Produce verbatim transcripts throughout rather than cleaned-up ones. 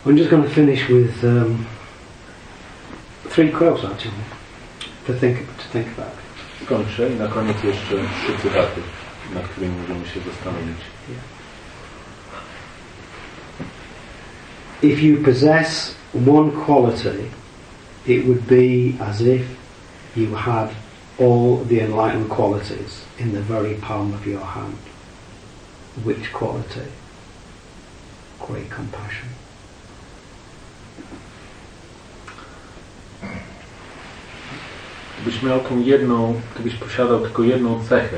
I'm just going to finish with um, three quotes actually to think to think about. Kończę i na koniec jeszcze trzy cytaty, nad którymi możemy się zastanowić. Yeah. If you possess one quality, it would be as if you had all the enlightened qualities in the very palm of your hand. Which quality? Great compassion. Gdybyś miał tą jedną, gdybyś posiadał tylko jedną cechę,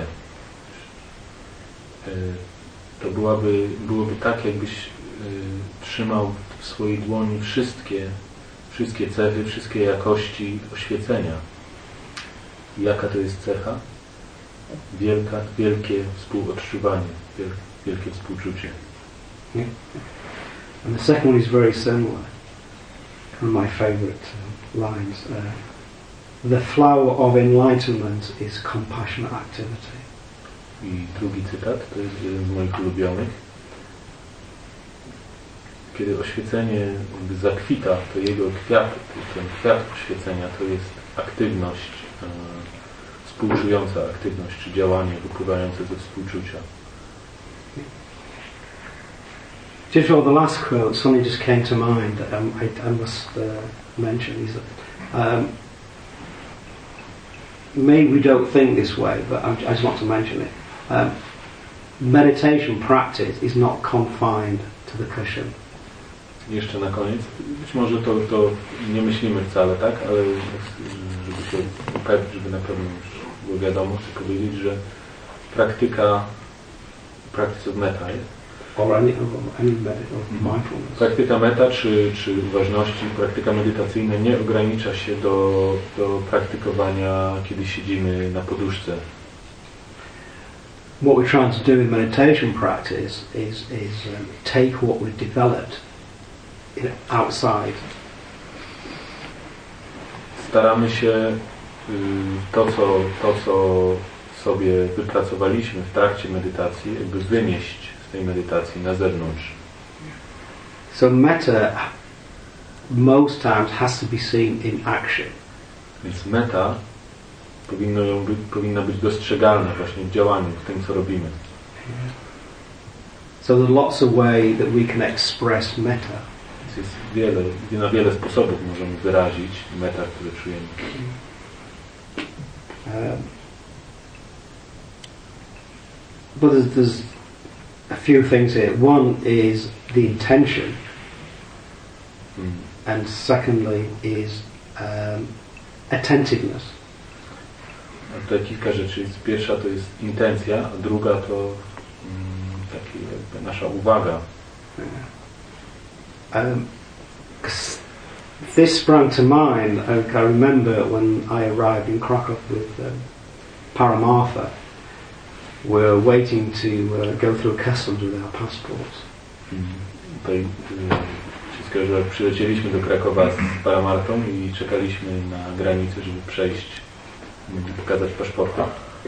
to byłaby, byłoby tak, jakbyś trzymał w swojej dłoni wszystkie, wszystkie cechy, wszystkie jakości oświecenia. I jaka to jest cecha? Wielka, wielkie współodczuwanie, wielkie współczucie. Yeah. And the second one is very similar. One of my favourite uh, lines. Uh, the flower of enlightenment is compassionate activity. I drugi cytat, to jest jeden z moich ulubionych. Kiedy oświecenie jakby zakwita, to jego kwiat, ten kwiat oświecenia to jest aktywność, e, współczująca aktywność, czy działanie wypływające ze współczucia. Just for the last quote, something just came to mind that um, I, I must uh, mention is that um, maybe we don't think this way, but I, I just want to mention it. Um, meditation practice is not confined to the cushion. Jeszcze na koniec, być może to, to nie myślimy wcale, tak, ale żeby się upewnić, żeby na pewno już było wiadomo, chcę powiedzieć, że praktyka practice of metta jest. Or any, any of mindfulness. Praktyka metta czy, czy uważności, praktyka medytacyjna nie ogranicza się do, do praktykowania, kiedy siedzimy na poduszce. What we're trying to do in meditation practice is, is um, take what we've developed you know, outside. Staramy się y, to, co, to, co sobie wypracowaliśmy w trakcie medytacji, jakby wynieść z tej medytacji na zewnątrz. So metta most times has to be seen in action. Więc metta powinno ją być, powinna być dostrzegalna właśnie w działaniu, w tym, co robimy. So there are lots of ways that we can express metta. Jest wiele, na wiele sposobów możemy wyrazić metta, które czujemy. Um, but there's, there's a few things here. One is the intention, hmm. and secondly is um, attentiveness. A tutaj kilka rzeczy. Pierwsza to jest intencja, a druga to mm, taki, jakby nasza uwaga. Um, this sprang to mind. I remember when I arrived in Krakow with um, Paramartha. We're waiting to uh, go through customs with our passports. Mm. Tutaj wszystko, że przylecieliśmy do Krakowa z Paramartą i czekaliśmy na granicy, żeby przejść, pokazać paszporty.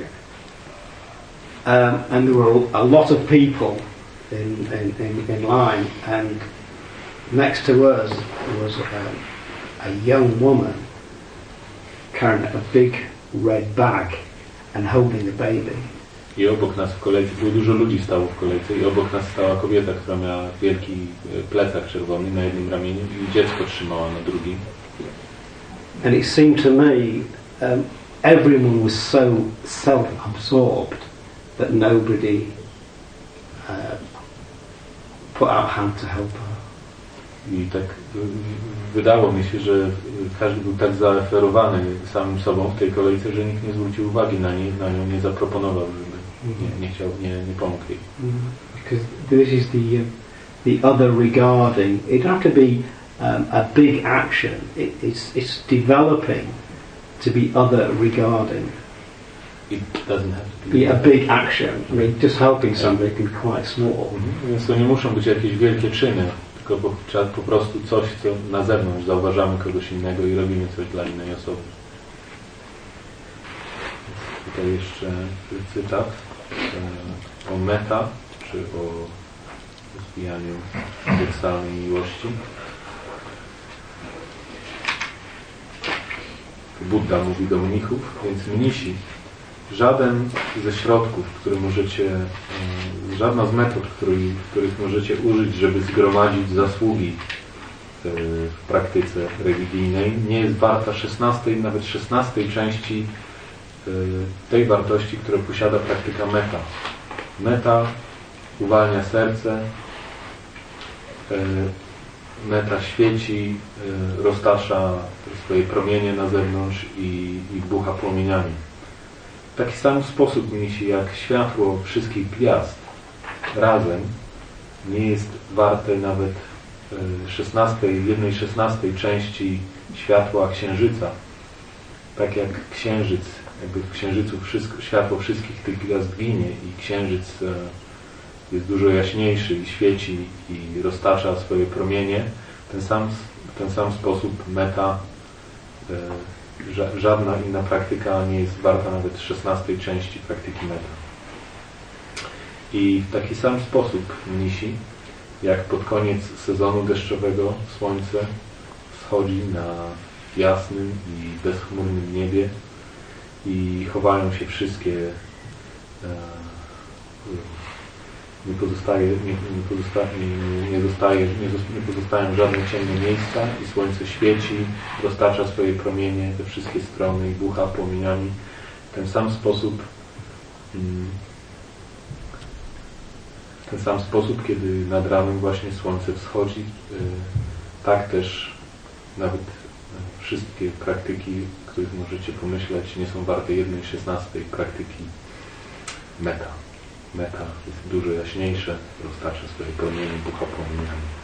Um, and there were a lot of people in, in, in, in line, and next to us was a, a young woman carrying a big red bag and holding a baby. I obok nas w kolejce, było dużo ludzi stało w kolejce i obok nas stała kobieta, która miała wielki plecak czerwony na jednym ramieniu i dziecko trzymała na drugim. And it seemed to me um, everyone was so self-absorbed that nobody uh, put out a hand to help her. I tak wydało mi się, że każdy był tak zaoferowany samym sobą w tej kolejce, że nikt nie zwrócił uwagi na, nie, na nią, nie zaproponował, żeby nie, nie chciał, nie, nie pomógł jej. Because this is the uh, the other regarding. It don't have to be um, a big action. It, it's it's developing to be other regarding. It doesn't have to be, be a big action. I mean, just helping somebody can be quite small. Mhm. Więc to nie muszą być jakieś wielkie czyny, tylko po, trzeba po prostu coś, co na zewnątrz zauważamy kogoś innego i robimy coś dla innej osoby. Tutaj jeszcze cytat e, o metta, czy o rozwijaniu uniwersalnej miłości. Buddha mówi do mnichów, więc mnisi, żaden ze środków, które możecie, żadna z metod, których, których możecie użyć, żeby zgromadzić zasługi w praktyce religijnej, nie jest warta szesnastej, nawet szesnastej części tej wartości, którą posiada praktyka metta. Metta uwalnia serce, metta świeci, roztacza swoje promienie na zewnątrz i, i bucha płomieniami. W taki sam sposób mnisi, jak światło wszystkich gwiazd razem nie jest warte nawet szesnastej, jednej szesnastej części światła księżyca. Tak jak księżyc, jakby w księżycu wszystko, światło wszystkich tych gwiazd ginie i księżyc jest dużo jaśniejszy i świeci i roztacza swoje promienie, w ten sam, w ten sam sposób metta, żadna inna praktyka nie jest warta nawet szesnastej części praktyki metta. I w taki sam sposób mnisi, jak pod koniec sezonu deszczowego słońce wschodzi na jasnym i bezchmurnym niebie i chowają się wszystkie, nie pozostaje, nie, nie, pozosta, nie, nie, zostaje, nie, nie pozostają żadne ciemne miejsca i słońce świeci, roztacza swoje promienie we wszystkie strony i bucha płomieniami. W ten sam sposób w ten sam sposób, kiedy nad ranem właśnie słońce wschodzi, tak też nawet wszystkie praktyki, o których możecie pomyśleć, nie są warte jednej szesnastej praktyki metta. Metta jest dużo jaśniejsze, roztacza swoje promienie, bucha płomieniami.